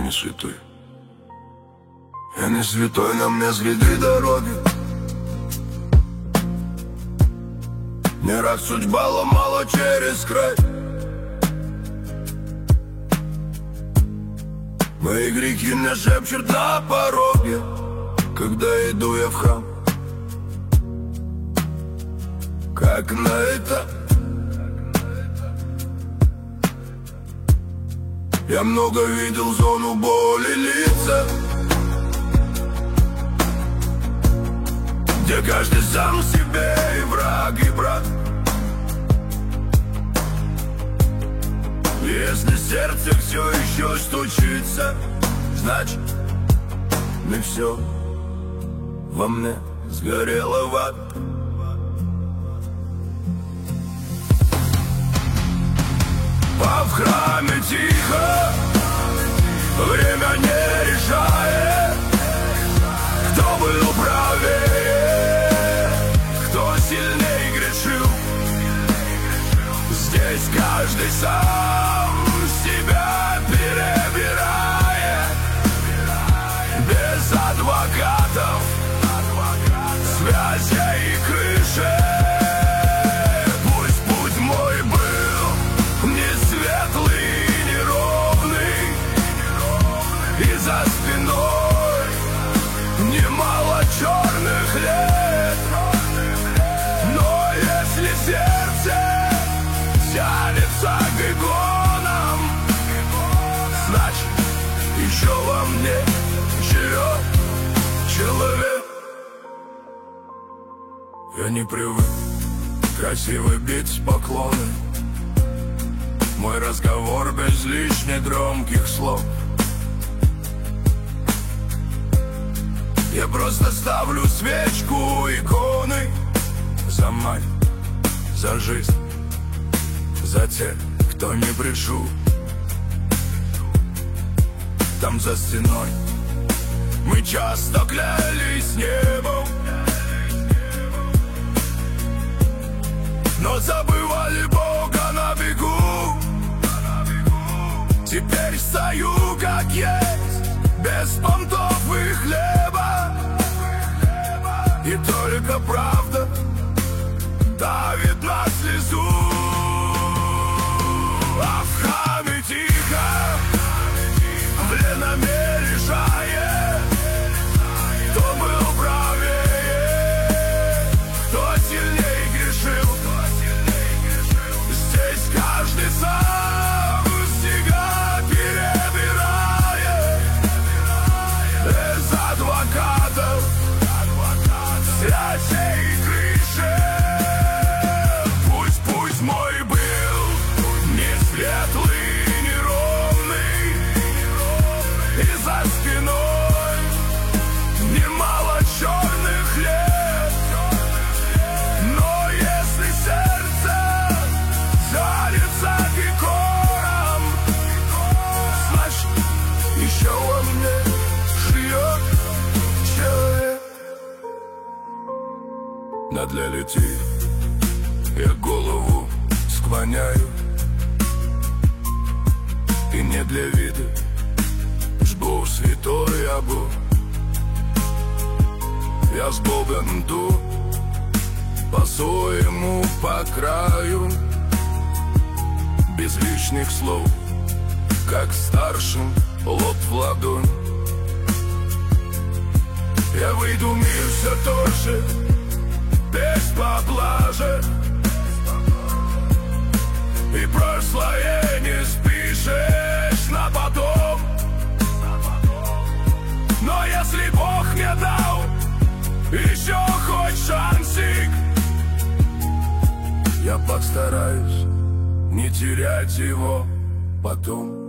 не святой. Я не святой, на мне следы дороги. Не раз судьба ломала через край. Мои грехи мне шепчут на пороге, когда иду я в храм. Как на это я много видел зону боли лица, где каждый сам себе и враг, и брат. Если сердце все еще стучится, значит, не все во мне сгорело в ад. А в храме тихо, время не решает, кто был правее, кто сильней грешил. Здесь каждый сам себя перебирает, без адвокатов, связей и крыши. Пусть путь мой был не светлый и неровный, и за спиной немало черных лет. Но если сердце тянется к иконам, значит, еще во мне живет человек. Я не привык красиво бить поклоны, мой разговор без лишних громких слов. Я просто ставлю свечку иконы за мать, за жизнь, за тех, кто не пришел. Там за стеной мы часто клялись небом, но забывали Бога на бегу. Теперь стою как есть, без понтов и хлеба, и только правда давит на слезу. А в храме тихо, время не решает, кто был правее, кто сильней грешил. Здесь каждый сам себя перебирает, без адвокатов, связей и крыши. Пусть мой был не светлый, неровный, и за спиной немало черных лет. Но если сердце тянется к иконам, значит, еще во мне живет человек. Над летит, я голову склоняю, и не для вида жду святой ябу. Я с Богом иду по-своему по краю, без лишних слов, как старшим лоб в ладонь. Я выйду в мир все тоже, без поблажек, и прошлое не спишешь на потом. Но если Бог мне дал еще хоть шансик, я постараюсь не терять его потом.